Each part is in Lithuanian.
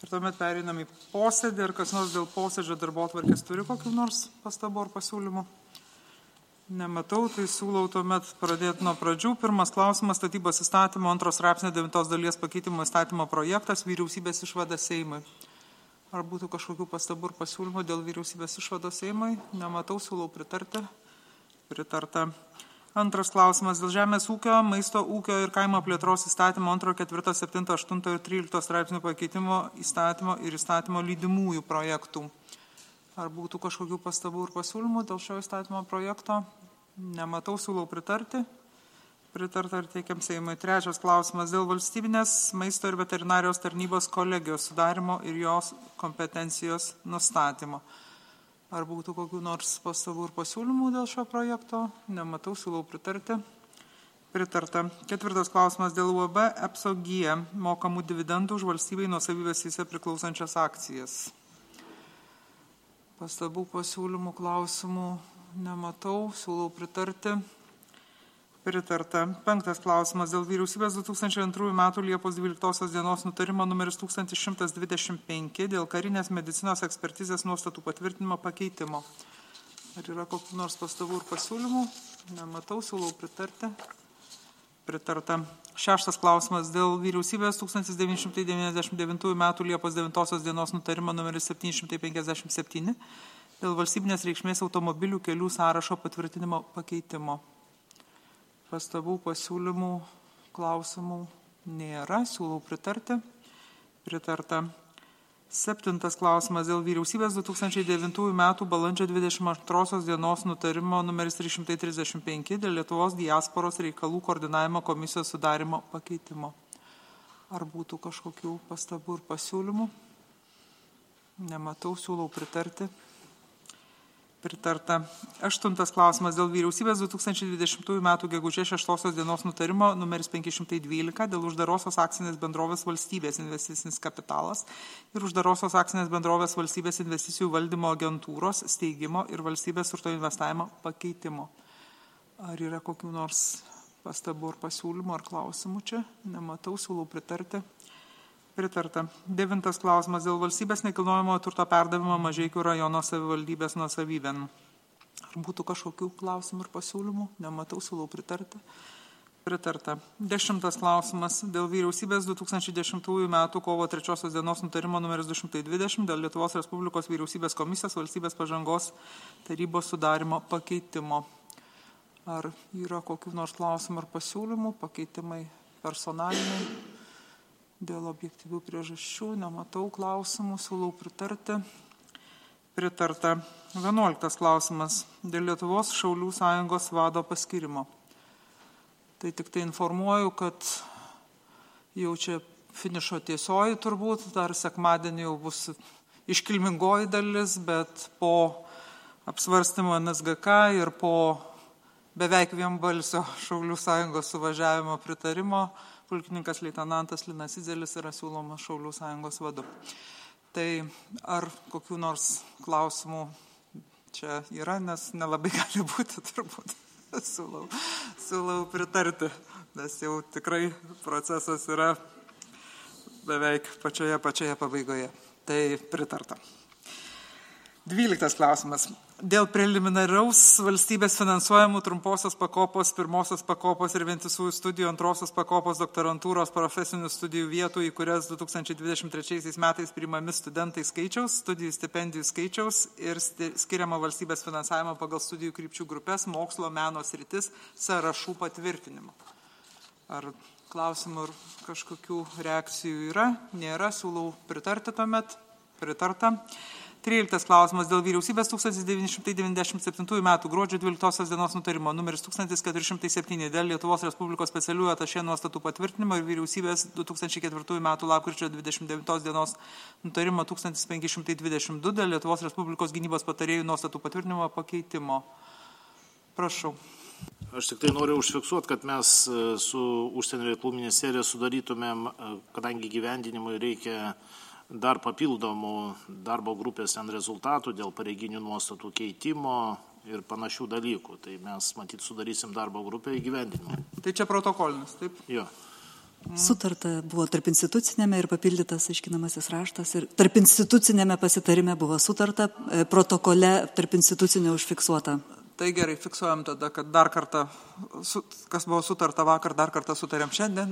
Ir tuomet pereinam į posėdį, ir kas nors dėl posėdžio darbotvarkės turi kokių nors pastabų ar pasiūlymų. Nematau, tai siūlau tuomet pradėti nuo pradžių. Pirmas klausimas: statybos įstatymo 2 straipsnio 9 dalies pakeitimo įstatymo projektas, vyriausybės išvada Seimui. Ar būtų kažkokių pastabų ir pasiūlymų dėl vyriausybės išvados Seimui? Nematau, siūlau pritarti. Pritarta. Antras klausimas: dėl žemės ūkio, maisto ūkio ir kaimo plėtros įstatymo 2, 4, 7, 8 ir 13 straipsnių pakeitimo įstatymo ir įstatymo lydimųjų projektų. Ar būtų kažkokių pastabų ir pasiūlymų dėl šio įstatymo projekto? Nematau, siūlau pritarti. Pritarta ir teikiam Seimui. Trečias klausimas: dėl valstybinės maisto ir veterinarijos tarnybos kolegijos sudarimo ir jos kompetencijos nustatymo. Ar būtų kokių nors pastabų ir pasiūlymų dėl šio projekto? Nematau, siūlau pritarti. Pritarta. Ketvirtas klausimas: dėl UAB EPSO-G mokamų dividendų už valstybei nuosavybės teise priklausančias akcijas. Pastabų, pasiūlymų, klausimų nematau, siūlau pritarti. Pritarta. Penktas klausimas: dėl vyriausybės 2002 m. Liepos 12 dienos nutarimo numeris 1125 dėl karinės medicinos ekspertizės nuostatų patvirtinimo pakeitimo. Ar yra kokių nors pastabų ir pasiūlymų? Nematau, siūlau pritarti. Pritarta. Šeštas klausimas: dėl vyriausybės 1999 m. Liepos 9 dienos nutarimo numeris 757 dėl valstybinės reikšmės automobilių kelių sąrašo patvirtinimo pakeitimo. Pastabų, pasiūlymų, klausimų nėra, siūlau pritarti. Pritarta. Septintas klausimas: dėl vyriausybės 2009 m. balandžio 22 dienos nutarimo numeris 335 dėl Lietuvos diasporos reikalų koordinavimo komisijos sudarimo pakeitimo. Ar būtų kažkokių pastabų ir pasiūlymų? Nematau, siūlau pritarti. Pritarta. Aštuntas klausimas: dėl vyriausybės 2020 m. gegužės 6 dienos nutarimo numeris 512 dėl uždarosios akcinės bendrovės valstybės investicinis kapitalas ir uždarosios akcinės bendrovės valstybės investicijų valdymo agentūros steigimo ir valstybės turto investavimo pakeitimo. Ar yra kokių nors pastabų ar pasiūlymų ar klausimų čia? Nematau, siūlau pritarti. Pritarta. Devintas klausimas: dėl valstybės nekilnojamojo turto perdavimo Mažeikių rajono savivaldybės nuosavybėn. Ar būtų kažkokių klausimų ir pasiūlymų? Nematau, siūlau pritarti. Pritarta. Dešimtas klausimas: dėl vyriausybės 2010 m. kovo 3 dienos nutarimo numeris 220 dėl Lietuvos Respublikos vyriausybės komisijos valstybės pažangos tarybos sudarimo pakeitimo. Ar yra kokių nors klausimų ar pasiūlymų? Pakeitimai personaliniai. Dėl objektyvių priežasčių nematau klausimų, siūlau pritarti. Pritarta. 11 klausimas: dėl Lietuvos Šaulių sąjungos vado paskirimo. Tai tik tai informuoju, kad jau čia finišo tiesioji turbūt, dar sekmadienį jau bus iškilmingoji dalis, bet po apsvarstymo NSGK ir po beveik vienbalsio Šaulių sąjungos suvažiavimo pritarimo pulkininkas leitenantas Linas Idzelis yra siūlomas Šaulių sąjungos vadu. Tai ar kokių nors klausimų čia yra, nes nelabai gali būti turbūt. Siūlau pritarti, nes jau tikrai procesas yra beveik pačioje pabaigoje. Tai pritarta. 12 klausimas: dėl preliminaraus valstybės finansuojamų trumposios pakopos, pirmosios pakopos ir vientisųjų studijų antrosios pakopos doktorantūros profesinių studijų vietų, į kurias 2023 metais priimami studentai skaičiaus, studijų stipendijų skaičiaus ir skiriama valstybės finansavimo pagal studijų krypčių grupės, mokslo, meno sritis sąrašų patvirtinimo. Ar klausimų ir kažkokių reakcijų yra? Nėra, siūlau pritarti tuomet. Pritarta. 13 klausimas: dėl vyriausybės 1997 m. gruodžio 12 dienos nutarimo numeris 1407 dėl Lietuvos Respublikos specialiųjų atašė nuostatų patvirtinimo ir vyriausybės 2004 m. lapkričio 29 dienos nutarimo 1522 dėl Lietuvos Respublikos gynybos patarėjų nuostatų patvirtinimo pakeitimo. Prašau. Aš tik tai noriu užfiksuoti, kad mes su Užsienio reikalų ministerija sudarytumėm, kadangi gyvendinimui reikia dar papildomų darbo grupės rezultatų dėl pareiginių nuostatų keitimo ir panašių dalykų. Tai mes, matyt, sudarysim darbo grupę įgyvendinimą. Tai čia protokolinis, taip? Jo. Sutarta buvo tarp institucinėme ir papildytas aiškinamasis raštas ir tarp institucinėme pasitarime buvo sutarta, protokole tarp institucinio užfiksuota. Tai gerai, fiksuojam tada, kad dar kartą, kas buvo sutarta vakar, dar kartą sutarėm šiandien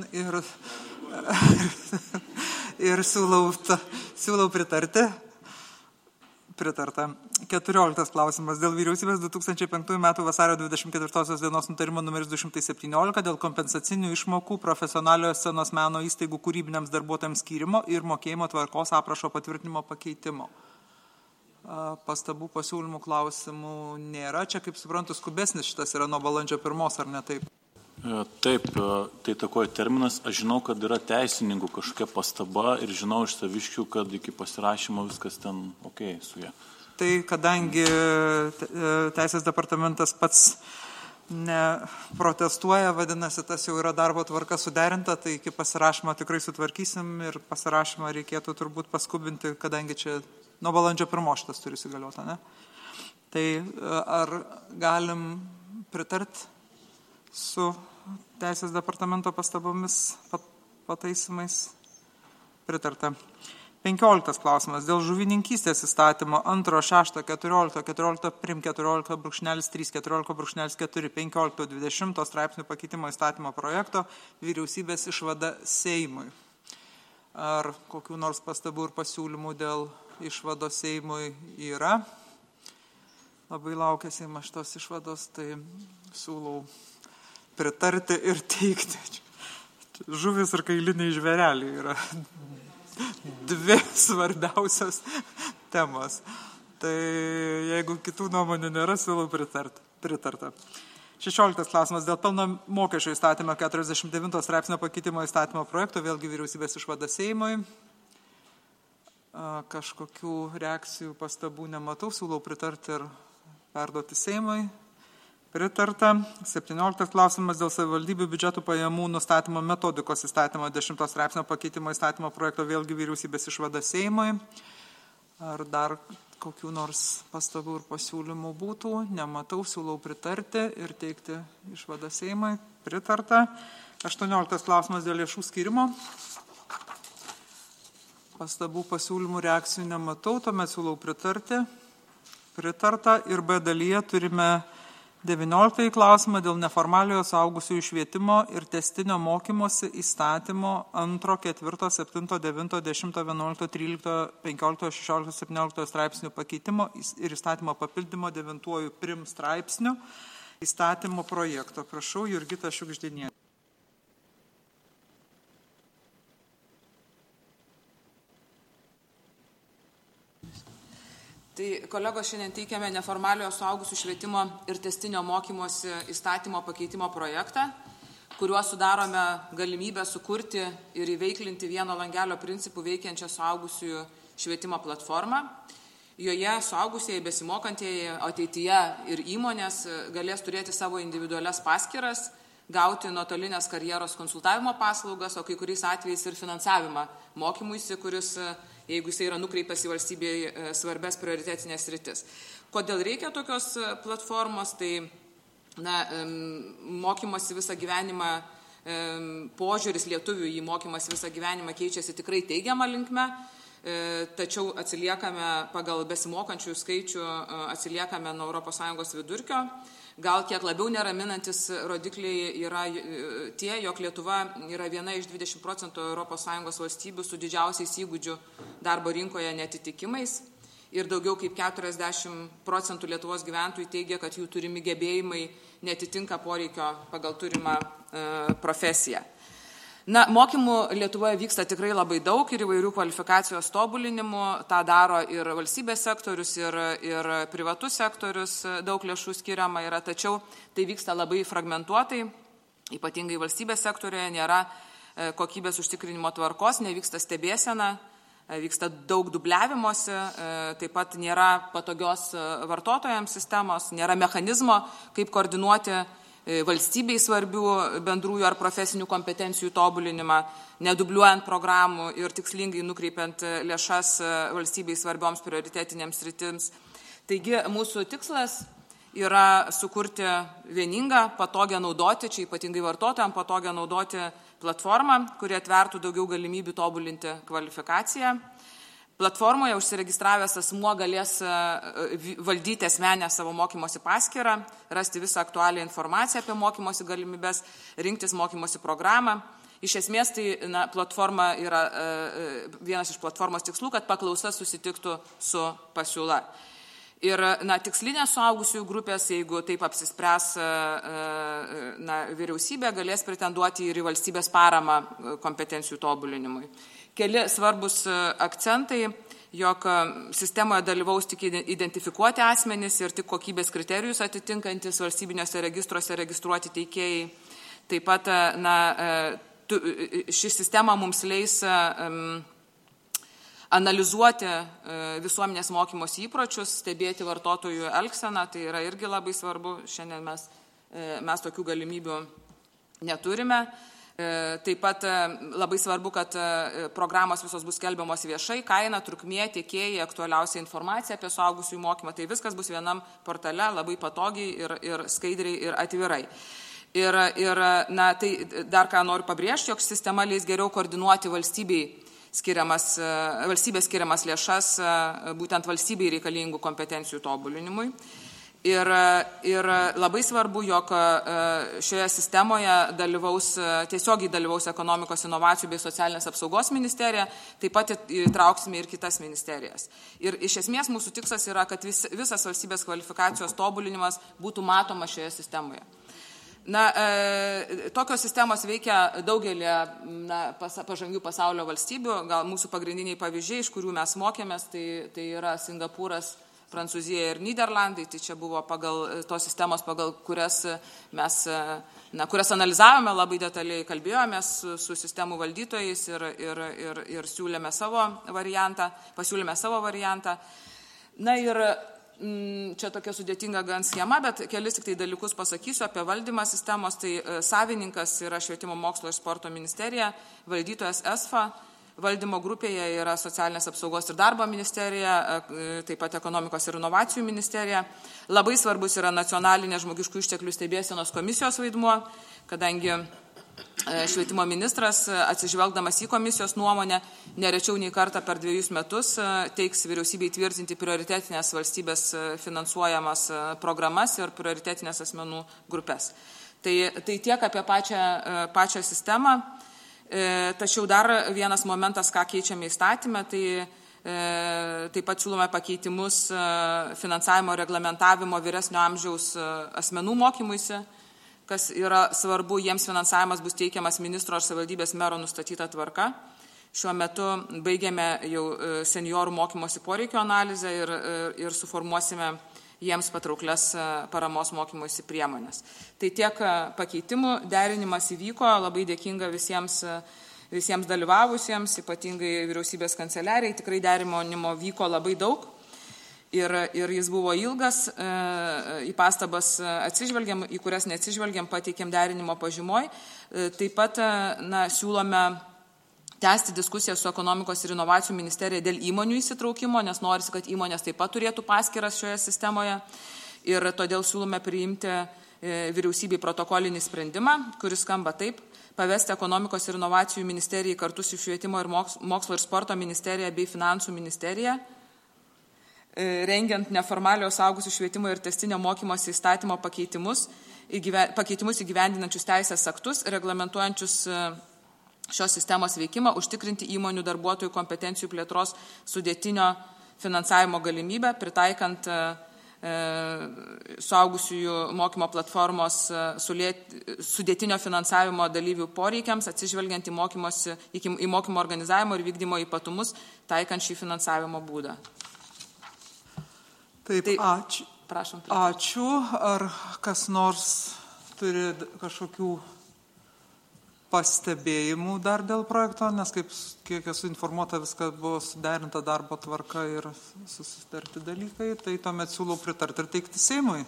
ir siūlau pritarti. Pritarta. 14 klausimas. Dėl vyriausybės 2005 m. vasario 24 dienos nutarimo numeris 217 dėl kompensacinių išmokų profesionaliojo scenos meno įstaigų kūrybiniams darbuotojams skyrimo ir mokėjimo tvarkos aprašo patvirtinimo pakeitimo. Pastabų, pasiūlymų, klausimų nėra. Čia, kaip suprantu, skubesnis šitas yra nuo balandžio 1, ar ne taip? Taip, tai takoja terminas. Aš žinau, kad yra teisininkų kažkokia pastaba ir žinau iš saviškių, kad iki pasirašymo viskas ten su jie. Tai kadangi Teisės departamentas pats neprotestuoja, vadinasi, tas jau yra darbo tvarka suderinta, tai iki pasirašymo tikrai sutvarkysim ir pasirašymą reikėtų turbūt paskubinti, kadangi čia nuo balandžio 1 šitas turi įsigalioti, ne? Tai ar galim pritart su Teisės departamento pastabomis, pataisimais? Pritarta. 15 klausimas. Dėl žuvininkystės įstatymo 2, 6, 14, 14 prim 14 brūkšnelis 3, 14 brūkšnelis 4, 15, 20 straipsnių pakeitimo įstatymo projekto vyriausybės išvada Seimui. Ar kokių nors pastabų ir pasiūlymų dėl išvados Seimui yra? Labai laukia Seimas šitos išvados, tai siūlau pritarti ir teikti. Žuvis ir kailiniai žvėreliai yra dvi svarbiausios temos. Tai jeigu kitų nuomonių nėra, siūlau pritarta. 16 klausimas dėl pelno mokesčio įstatymo 49 straipsnio pakeitimo įstatymo projekto, vėlgi vyriausybės išvada Seimui. Kažkokių reakcijų, pastabų nematau, siūlau pritarti ir perduoti Seimui. Pritarta. 17 klausimas dėl savivaldybių biudžetų pajamų nustatymo metodikos įstatymo 10 straipsnio pakeitimo įstatymo projekto, vėlgi vyriausybės išvada Seimui. Ar dar kokių nors pastabų ir pasiūlymų būtų? Nematau, siūlau pritarti ir teikti išvadą Seimui. Pritarta. 18 klausimas dėl lėšų skyrimo. Pastabų, pasiūlymų, reakcijų nematau, tuomet siūlau pritarti. Pritarta. Ir B dalyje turime 19 klausimą dėl neformaliojo suaugusiųjų švietimo ir testinio mokymosi įstatymo 2, 4, 7, 9, 10, 11, 13, 15, 16, 17 straipsnių pakeitimo ir įstatymo papildymo 9 prim straipsnių įstatymo projekto. Prašau, Jurgita Šiugždinienė. Tai kolegos, šiandien teikiame neformaliojo suaugusių švietimo ir testinio mokymosi įstatymo pakeitimo projektą, kuriuo sudarome galimybę sukurti ir įveiklinti vieno langelio principų veikiančią suaugusiųjų švietimo platformą. Joje suaugusieji, besimokantieji, ateityje ir įmonės galės turėti savo individualias paskyras, gauti nuotolinės karjeros konsultavimo paslaugas, o kai kuriais atvejais ir finansavimą mokymuisi, kuris, jeigu jis yra nukreipęs į valstybėje svarbės prioritetinės sritis. Kodėl reikia tokios platformos? Tai mokymosi visą gyvenimą, požiūris lietuvių į mokymąsi visą gyvenimą keičiasi tikrai teigiamą linkme, tačiau atsiliekame pagal besimokančiųjų skaičių, atsiliekame nuo ES vidurkio. Gal kiek labiau neraminantis rodikliai yra tie, jog Lietuva yra viena iš 20% ES valstybių su didžiausiais įgūdžių darbo rinkoje netitikimais ir daugiau kaip 40% Lietuvos gyventojų teigia, kad jų turimi gebėjimai netitinka poreikio pagal turimą profesiją. Mokymų Lietuvoje vyksta tikrai labai daug ir įvairių kvalifikacijos tobulinimų. Ta daro ir valstybės sektorius, ir privatus sektorius, daug lėšų skiriama yra, tačiau tai vyksta labai fragmentuotai, ypatingai valstybės sektorioje nėra kokybės užtikrinimo tvarkos, nevyksta stebėsena, vyksta daug dubliavimuose, taip pat nėra patogios vartotojams sistemos, nėra mechanizmo, kaip koordinuoti valstybei svarbių bendrųjų ar profesinių kompetencijų tobulinimą, nedubliuojant programų ir tikslingai nukreipiant lėšas valstybei svarbioms prioritetinėms sritims. Taigi mūsų tikslas yra sukurti vieningą, patogią naudoti, čia ypatingai vartotojams patogią naudoti platformą, kuri atvertų daugiau galimybių tobulinti kvalifikaciją. Platformoje užsiregistravęs asmuo galės valdyti asmenę savo mokymosi paskyrą, rasti visą aktualią informaciją apie mokymosi galimybės, rinktis mokymosi programą. Iš esmės, tai platforma yra vienas iš platformos tikslų, kad paklausa susitiktų su pasiūla. Ir tikslinės suaugusiųjų grupės, jeigu taip apsispręs vyriausybė, galės pretenduoti ir į valstybės paramą kompetencijų tobulinimui. Keli svarbus akcentai, jog sistemoje dalyvaus tik identifikuoti asmenys ir tik kokybės kriterijus atitinkantis valstybiniuose registruose registruoti teikėjai. Taip pat ši sistema mums leis analizuoti visuomenės mokymosi įpročius, stebėti vartotojų elgseną, tai yra irgi labai svarbu, šiandien mes tokių galimybių neturime. Taip pat labai svarbu, kad programos visos bus skelbiamos viešai, kaina, trukmė, tiekėjai, aktualiausia informacija apie suaugusiųjų mokymą, tai viskas bus vienam portale labai patogiai ir skaidriai ir atvirai. Ir tai dar ką noriu pabrėžti, jog sistema leis geriau koordinuoti valstybės skiriamas lėšas būtent valstybei reikalingų kompetencijų tobulinimui. Ir labai svarbu, jog šioje sistemoje tiesiogiai dalyvaus ekonomikos inovacijų bei socialinės apsaugos ministerija, taip pat įtrauksime ir kitas ministerijas. Ir iš esmės mūsų tikslas yra, kad visas valstybės kvalifikacijos tobulinimas būtų matomas šioje sistemoje. Tokios sistemos veikia daugelį pažangių pasaulio valstybių, gal mūsų pagrindiniai pavyzdžiai, iš kurių mes mokėmės, tai yra Singapūras, Prancūzija ir Nyderlandai, tai čia buvo pagal tos sistemos, pagal kurias analizavome labai detaliai, kalbėjomės su sistemų valdytojais ir pasiūlėme savo variantą. Ir čia tokia sudėtinga gan schema, bet kelis tik tai dalykus pasakysiu apie valdymą sistemos. Tai savininkas yra Švietimo mokslo ir sporto ministerija, valdytojas ESFA, valdymo grupėje yra Socialinės apsaugos ir darbo ministerija, taip pat Ekonomikos ir inovacijų ministerija. Labai svarbus yra nacionalinė žmogiškų išteklių stebėsenos komisijos vaidmuo, kadangi Švietimo ministras, atsižvelgdamas į komisijos nuomonę, nerečiau nei kartą per 2 metus teiks vyriausybei tvirtinti prioritetinės valstybės finansuojamas programas ir prioritetinės asmenų grupės. Tai tiek apie pačią sistemą. Tačiau dar vienas momentas, ką keičiame įstatymę, tai taip pat siūlome pakeitimus finansavimo reglamentavimo vyresnio amžiaus asmenų mokymuisi, kas yra svarbu, jiems finansavimas bus teikiamas ministro ar savivaldybės mero nustatyta tvarka. Šiuo metu baigėme jau seniorų mokymosi poreikio analizę ir suformuosime jiems patrauklias paramos mokymosi priemonės. Tai tiek pakeitimų derinimas įvyko, labai dėkinga visiems dalyvavusiems, ypatingai vyriausybės kanceliarijai, tikrai derinimo vyko labai daug. Ir jis buvo ilgas, į pastabas atsižvelgiam, į kurias neatsižvelgiam, pateikėm derinimo pažymoj. Taip pat siūlome tęsti diskusiją su Ekonomikos ir inovacijų ministerija dėl įmonių įsitraukimo, nes norisi, kad įmonės taip pat turėtų paskyras šioje sistemoje. Ir todėl siūlome priimti vyriausybei protokolinį sprendimą, kuris skamba taip: pavesti Ekonomikos ir inovacijų ministerijai kartu su Švietimo ir mokslo ir sporto ministerija bei Finansų ministerija, rengiant neformaliojo suaugusių švietimo ir tęstinio mokymosi įstatymo pakeitimus įgyvendinančius teisės aktus, reglamentuojančius šios sistemos veikimą, užtikrinti įmonių darbuotojų kompetencijų plėtros sudėtinio finansavimo galimybę, pritaikant suaugusiųjų mokymo platformos sudėtinio finansavimo dalyvių poreikiams, atsižvelgiant į mokymo organizavimo ir vykdymo ypatumus, taikant šį finansavimo būdą. Taip, ačiū. Ar kas nors turi kažkokių pastebėjimų dar dėl projekto, nes kiek esu informuota, viskas buvo suderinta darbo tvarka ir susitarti dalykai, tai tuomet siūlau pritarti ir teikti Seimui.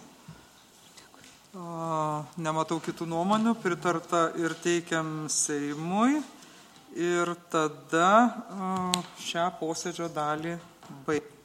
Nematau kitų nuomonių, pritarta ir teikiam Seimui ir tada šią posėdžio dalį baigti.